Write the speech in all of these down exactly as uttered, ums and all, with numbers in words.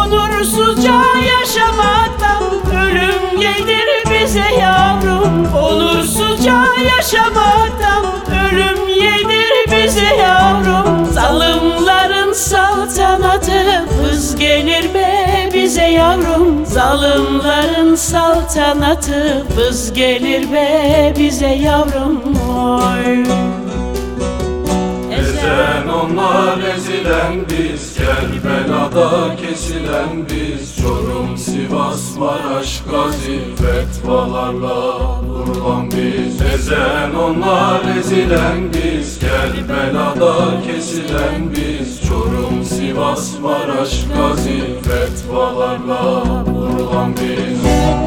Onursuzca yaşamaktan ölüm yedir bize yavrum. Onursuzca yaşamaktan ölüm yedir bize yavrum. Zalimlerin saltanatı vız gelir be bize yavrum. Zalimlerin saltanatı vız gelir be bize yavrum. Oy. Ezen onlar, ezilen biz, Kerbela'da kesilen biz. Çorum, Sivas, Maraş, Gazi, fetvalarla vurulan biz. Ezen onlar, ezilen biz, Kerbela'da kesilen biz. Çorum, Sivas, Maraş, Gazi, fetvalarla vurulan biz.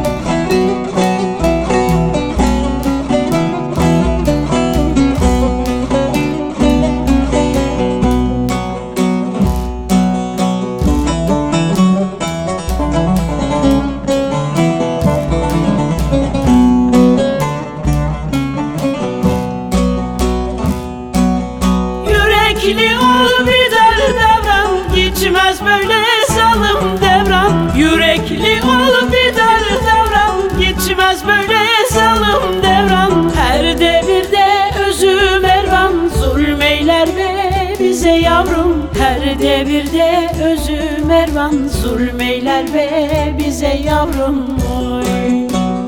Yürekli ol bir der devran, geçmez böyle zalim devran. Yürekli ol bir der devran, geçmez böyle zalim devran. Her devirde özü mervan, zulmeyler be bize yavrum. Her devirde özü mervan, zulmeyler be bize yavrum. Oy.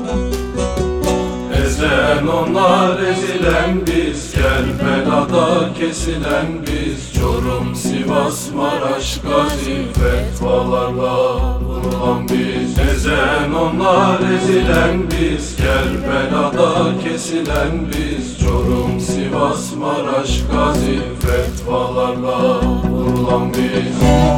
Ezen onlar, ezilen biz, Kerbela'da kesilen biz. Çorum, Sivas, Maraş, Gazi, fetvalarla vurulan biz. Ezen onlar, ezilen biz, Kerbela'da kesilen biz. Çorum, Sivas, Maraş, Gazi, fetvalarla vurulan biz.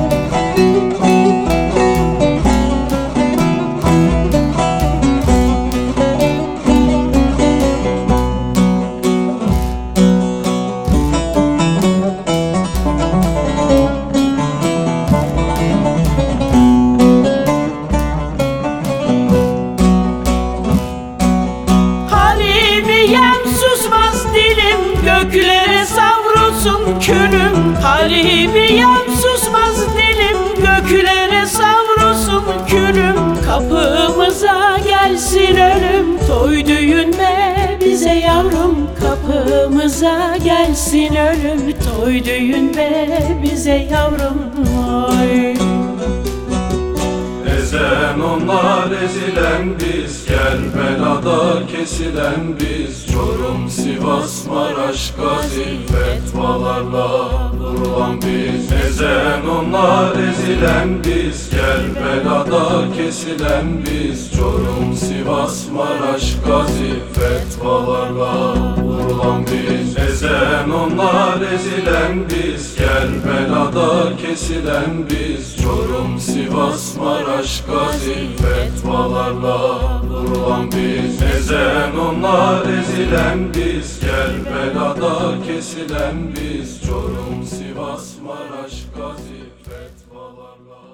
Susmaz dilim, göklere savrulsun külüm. Halimiyem susmaz dilim, göklere savrulsun külüm. Kapımıza gelsin ölüm, toy düğün be bize yavrum. Kapımıza gelsin ölüm, toy düğün be bize yavrum. Oy. Ezen onlar, ezilen biz, Kerbela'da kesilen biz. Çorum, Sivas, Maraş, Gazi, fetvalarla vurulan biz. Ezen onlar, ezilen biz, Kerbela'da kesilen biz. Çorum, Sivas, Maraş, Gazi, fetvalarla vurulan biz. Ezen onlar, ezilen biz, Kerbela'da kesilen biz. Çorum, Sivas, Maraş, Gazi, fetvalarla vurulan biz. Ezen onlar, ezilen biz, Kerbela'da kesilen biz. Çorum, Sivas, Maraş, Gazi, fetvalarla